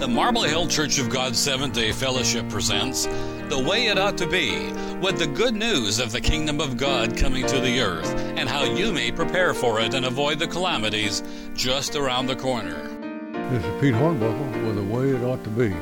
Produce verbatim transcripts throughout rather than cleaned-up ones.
The Marble Hill Church of God Seventh-day Fellowship presents The Way It Ought to Be, with the good news of the kingdom of God coming to the earth and how you may prepare for it and avoid the calamities just around the corner. This is Pete Hornbuckle with The Way It Ought to Be.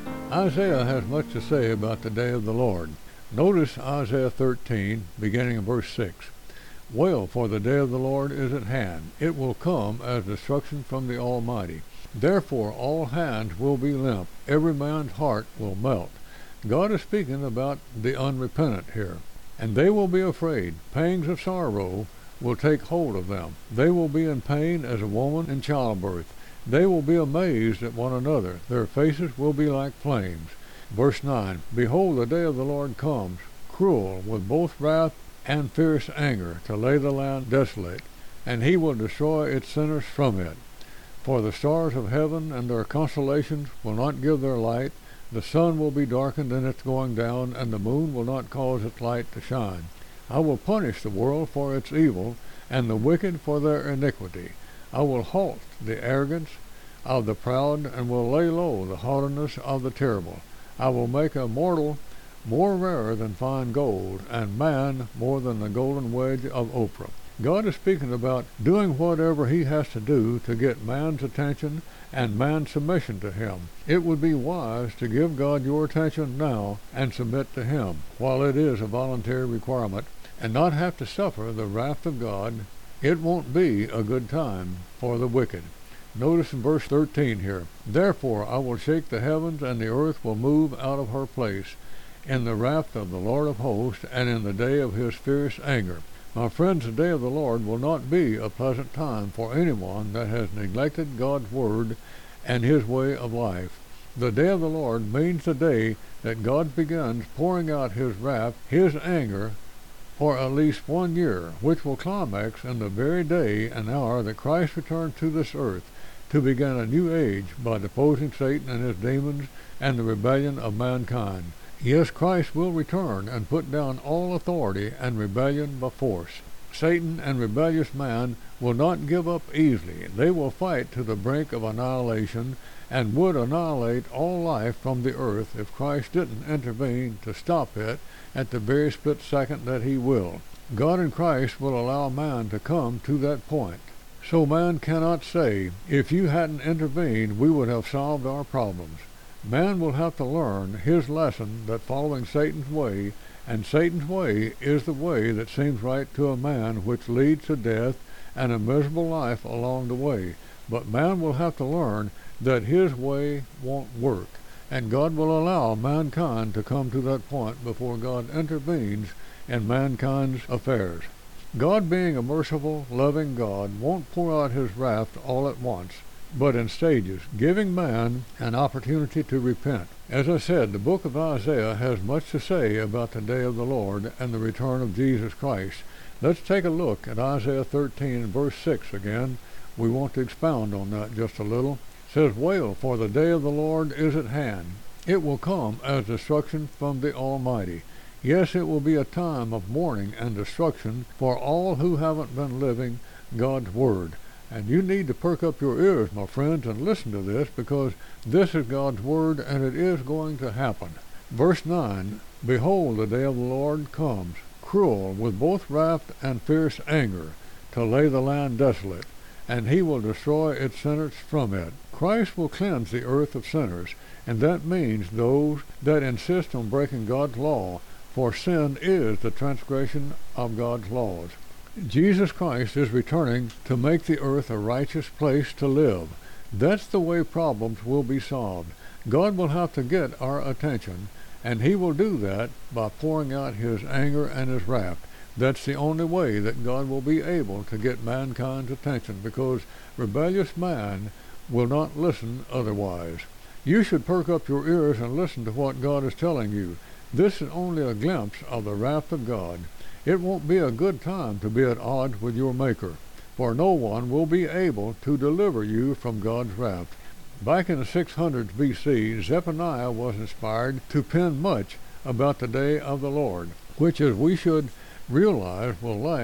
Isaiah has much to say about the day of the Lord. Notice Isaiah thirteen, beginning in verse six. Wail, for the day of the Lord is at hand. It will come as destruction from the Almighty. Therefore all hands will be limp, every man's heart will melt. God is speaking about the unrepentant here. And they will be afraid. Pangs of sorrow will take hold of them. They will be in pain as a woman in childbirth. They will be amazed at one another. Their faces will be like flames. Verse nine, Behold, the day of the Lord comes, cruel, with both wrath and fierce anger, to lay the land desolate, and he will destroy its sinners from it. For the stars of heaven and their constellations will not give their light, the sun will be darkened in its going down, and the moon will not cause its light to shine. I will punish the world for its evil, and the wicked for their iniquity. I will halt the arrogance of the proud, and will lay low the haughtiness of the terrible. I will make a mortal more rare than fine gold, and man more than the golden wedge of Oprah. God is speaking about doing whatever he has to do to get man's attention and man's submission to him. It would be wise to give God your attention now and submit to him, while it is a voluntary requirement, and not have to suffer the wrath of God. It won't be a good time for the wicked. Notice in verse thirteen here, Therefore I will shake the heavens, and the earth will move out of her place, in the wrath of the Lord of hosts, and in the day of his fierce anger. My friends, the day of the Lord will not be a pleasant time for anyone that has neglected God's word and his way of life. The day of the Lord means the day that God begins pouring out his wrath, his anger, for at least one year, which will climax in the very day and hour that Christ returns to this earth to begin a new age by deposing Satan and his demons and the rebellion of mankind. Yes, Christ will return and put down all authority and rebellion by force. Satan and rebellious man will not give up easily. They will fight to the brink of annihilation and would annihilate all life from the earth if Christ didn't intervene to stop it at the very split second that he will. God in Christ will allow man to come to that point. So man cannot say, if you hadn't intervened, we would have solved our problems. Man will have to learn his lesson that following Satan's way, and Satan's way is the way that seems right to a man, which leads to death and a miserable life along the way. But man will have to learn that his way won't work, and God will allow mankind to come to that point before God intervenes in mankind's affairs. God, being a merciful, loving God, won't pour out his wrath all at once, but in stages, giving man an opportunity to repent. As I said, the book of Isaiah has much to say about the day of the Lord and the return of Jesus Christ. Let's take a look at Isaiah thirteen, verse six again. We want to expound on that just a little. It says, Wail, for the day of the Lord is at hand. It will come as destruction from the Almighty. Yes, it will be a time of mourning and destruction for all who haven't been living God's word. And you need to perk up your ears, my friends, and listen to this, because this is God's word, and it is going to happen. Verse nine, Behold, the day of the Lord comes, cruel, with both wrath and fierce anger, to lay the land desolate, and he will destroy its sinners from it. Christ will cleanse the earth of sinners, and that means those that insist on breaking God's law, for sin is the transgression of God's laws. Jesus Christ is returning to make the earth a righteous place to live. That's the way problems will be solved. God will have to get our attention, and he will do that by pouring out his anger and his wrath. That's the only way that God will be able to get mankind's attention, because rebellious man will not listen otherwise. You should perk up your ears and listen to what God is telling you. This is only a glimpse of the wrath of God. It won't be a good time to be at odds with your Maker, for no one will be able to deliver you from God's wrath. Back in the six hundreds B C, Zephaniah was inspired to pen much about the day of the Lord, which, as we should realize, will last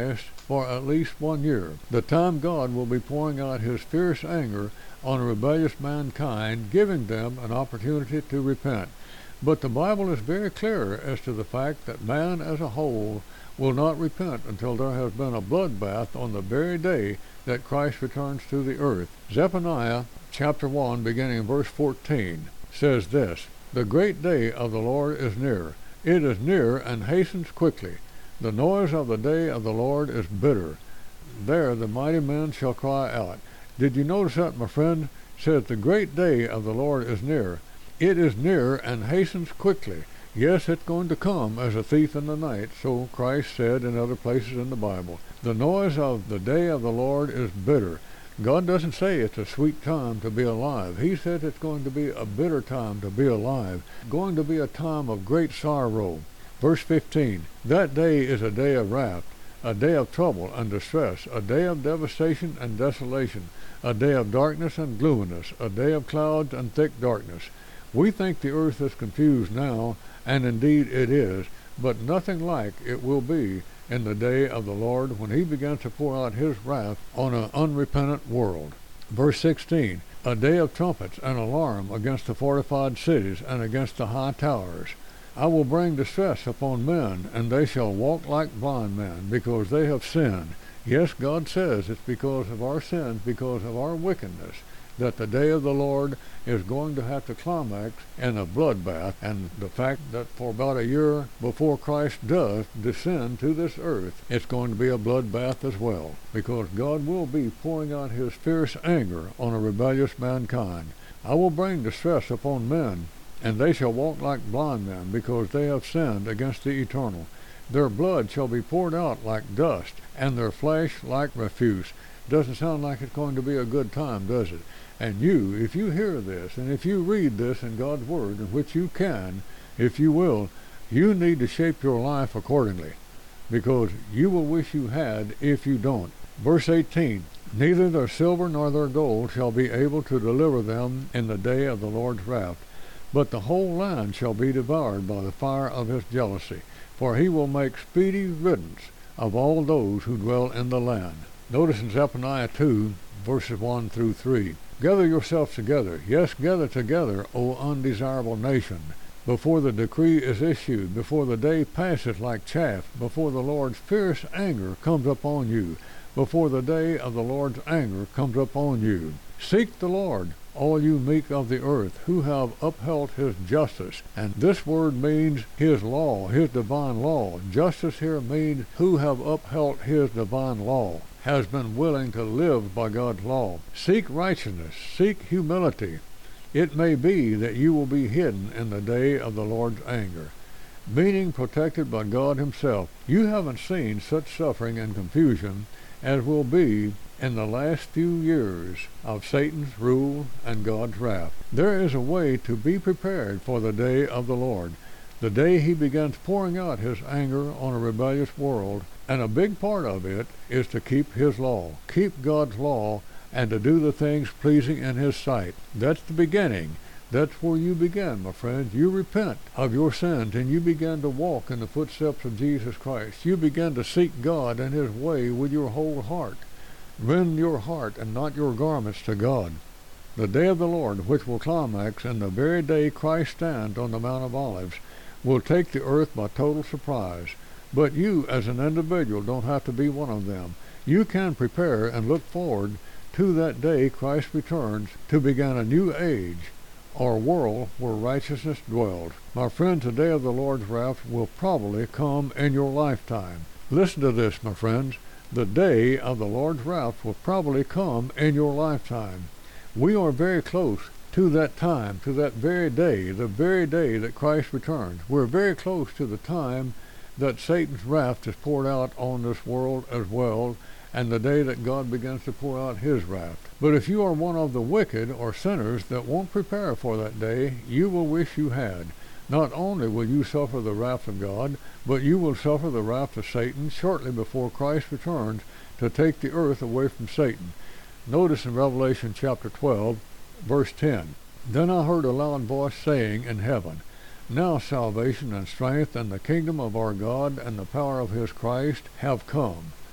for at least one year, the time God will be pouring out his fierce anger on rebellious mankind, giving them an opportunity to repent. But the Bible is very clear as to the fact that man as a whole will not repent until there has been a bloodbath on the very day that Christ returns to the earth. Zephaniah chapter one, beginning in verse fourteen, says this, "The great day of the Lord is near. It is near and hastens quickly. The noise of the day of the Lord is bitter. There the mighty men shall cry out." Did you notice that, my friend? It says the great day of the Lord is near. It is near and hastens quickly. Yes, it's going to come as a thief in the night, so Christ said in other places in the Bible. The noise of the day of the Lord is bitter. God doesn't say it's a sweet time to be alive. He said it's going to be a bitter time to be alive, going to be a time of great sorrow. Verse fifteen, "That day is a day of wrath, a day of trouble and distress, a day of devastation and desolation, a day of darkness and gloominess, a day of clouds and thick darkness." We think the earth is confused now, and indeed it is, but nothing like it will be in the day of the Lord when he begins to pour out his wrath on an unrepentant world. Verse sixteen, "A day of trumpets and alarm against the fortified cities and against the high towers. I will bring distress upon men, and they shall walk like blind men, because they have sinned." Yes, God says it's because of our sins, because of our wickedness, that the day of the Lord is going to have to climax in a bloodbath, and the fact that for about a year before Christ does descend to this earth, it's going to be a bloodbath as well, because God will be pouring out his fierce anger on a rebellious mankind. "I will bring distress upon men, and they shall walk like blind men, because they have sinned against the Eternal. Their blood shall be poured out like dust, and their flesh like refuse." Doesn't sound like it's going to be a good time, does it? And you, if you hear this, and if you read this in God's Word, in which you can, if you will, you need to shape your life accordingly, because you will wish you had if you don't. Verse eighteen, "Neither their silver nor their gold shall be able to deliver them in the day of the Lord's wrath, but the whole land shall be devoured by the fire of his jealousy, for he will make speedy riddance of all those who dwell in the land." Notice in Zephaniah two, verses one through three, "Gather yourselves together, yes, gather together, O undesirable nation, before the decree is issued, before the day passeth like chaff, before the Lord's fierce anger comes upon you, before the day of the Lord's anger comes upon you. Seek the Lord, all you meek of the earth, who have upheld his justice." And this word means his law, his divine law. Justice here means who have upheld his divine law, has been willing to live by God's law. Seek righteousness, seek humility. It may be that you will be hidden in the day of the Lord's anger, meaning protected by God himself. You haven't seen such suffering and confusion as will be in the last few years of Satan's rule and God's wrath. There is a way to be prepared for the day of the Lord, the day he begins pouring out his anger on a rebellious world, and a big part of it is to keep his law, keep God's law, and to do the things pleasing in his sight. That's the beginning. That's where you begin, my friends. You repent of your sins, and you begin to walk in the footsteps of Jesus Christ. You begin to seek God and his way with your whole heart. Rend your heart and not your garments to God. The day of the Lord, which will climax in the very day Christ stands on the Mount of Olives, will take the earth by total surprise. But you, as an individual, don't have to be one of them. You can prepare and look forward to that day Christ returns to begin a new age, or world where righteousness dwells. My friends, the day of the Lord's wrath will probably come in your lifetime. Listen to this, my friends. The day of the Lord's wrath will probably come in your lifetime. We are very close to that time, to that very day, the very day that Christ returns. We're very close to the time that Satan's wrath is poured out on this world as well, and the day that God begins to pour out his wrath. But if you are one of the wicked or sinners that won't prepare for that day, you will wish you had. Not only will you suffer the wrath of God, but you will suffer the wrath of Satan shortly before Christ returns to take the earth away from Satan. Notice in Revelation chapter twelve, verse ten, "Then I heard a loud voice saying in heaven, Now salvation and strength and the kingdom of our God and the power of his Christ have come.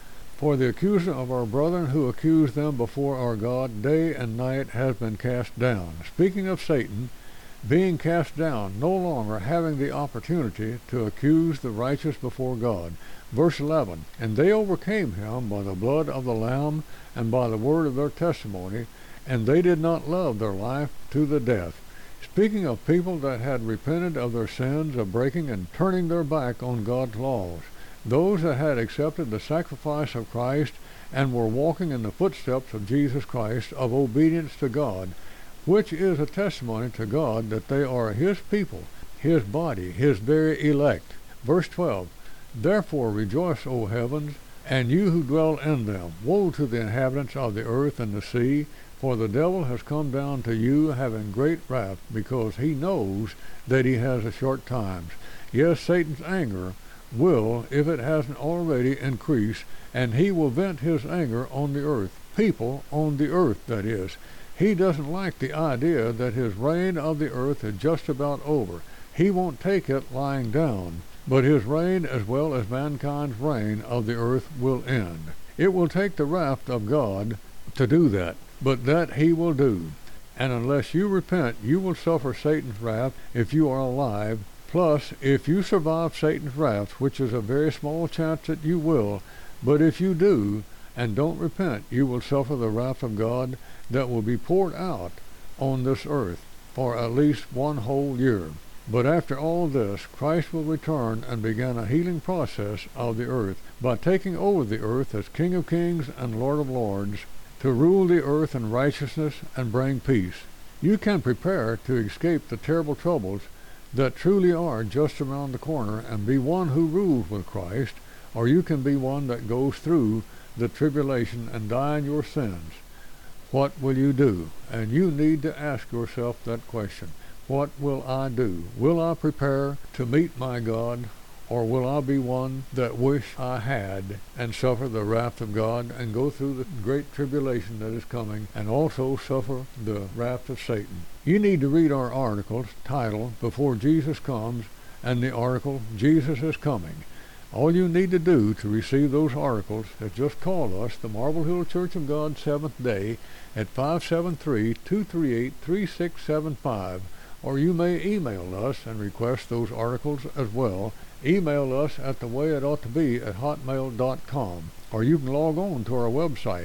For the accuser of our brethren who accused them before our God day and night has been cast down. Speaking of Satan, being cast down, no longer having the opportunity to accuse the righteous before God. Verse eleven, and they overcame him by the blood of the Lamb and by the word of their testimony, and they did not love their life to the death. Speaking of people that had repented of their sins of breaking and turning their back on God's laws. Those that had accepted the sacrifice of Christ and were walking in the footsteps of Jesus Christ of obedience to God, which is a testimony to God that they are his people, his body, his very elect. Verse twelve, therefore rejoice, O heavens, and you who dwell in them. Woe to the inhabitants of the earth and the sea, for the devil has come down to you having great wrath, because he knows that he has a short time. Yes, Satan's anger will, if it hasn't already, increase, and he will vent his anger on the earth. People on the earth, that is. He doesn't like the idea that his reign of the earth is just about over. He won't take it lying down, but his reign as well as mankind's reign of the earth will end. It will take the wrath of God to do that, but that he will do. And unless you repent, you will suffer Satan's wrath if you are alive. Plus, if you survive Satan's wrath, which is a very small chance that you will, but if you do, and don't repent, you will suffer the wrath of God that will be poured out on this earth for at least one whole year. But after all this, Christ will return and begin a healing process of the earth by taking over the earth as King of Kings and Lord of Lords, to rule the earth in righteousness and bring peace. You can prepare to escape the terrible troubles that truly are just around the corner and be one who rules with Christ, or you can be one that goes through the tribulation and die in your sins. What will you do? And you need to ask yourself that question. What will I do? Will I prepare to meet my God, or will I be one that wish I had and suffer the wrath of God and go through the great tribulation that is coming and also suffer the wrath of Satan? You need to read our articles titled Before Jesus Comes and the article Jesus is Coming. All you need to do to receive those articles is just call us, the Marble Hill Church of God Seventh Day, at five seven three, two three eight, three six seven five, or you may email us and request those articles as well. Email us at the way it ought to be at hotmail dot com, or you can log on to our website,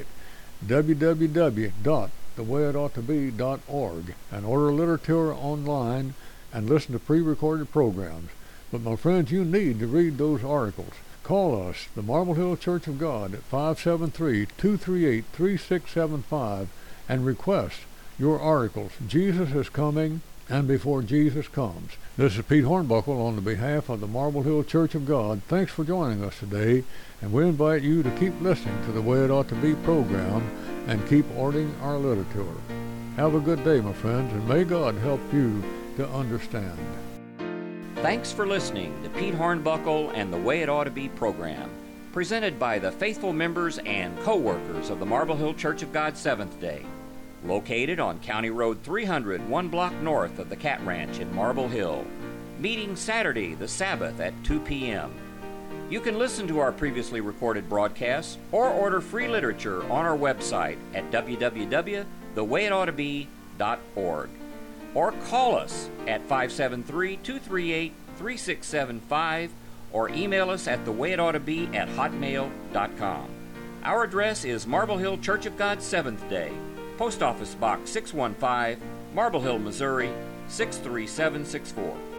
w w w dot the way it ought to be dot org, and order literature online and listen to pre-recorded programs. But my friends, you need to read those articles. Call us, the Marble Hill Church of God, at five seven three, two three eight, three six seven five, and request your articles. Jesus is coming, and before Jesus comes. This is Pete Hornbuckle on the behalf of the Marble Hill Church of God. Thanks for joining us today, and we invite you to keep listening to the Way It Ought to Be program and keep ordering our literature. Have a good day, my friends, and may God help you to understand. Thanks for listening to Pete Hornbuckle and the Way It Ought to Be program, presented by the faithful members and co-workers of the Marble Hill Church of God Seventh Day, located on County Road three hundred, one block north of the Cat Ranch in Marble Hill, meeting Saturday the Sabbath at two p m You can listen to our previously recorded broadcasts or order free literature on our website at w w w dot the way it ought to be dot org. Or call us at five seven three, two three eight, three six seven five, or email us at the way it ought to be at hotmail dot com. Our address is Marble Hill Church of God Seventh Day, Post Office Box six one five, Marble Hill, Missouri six three seven six four.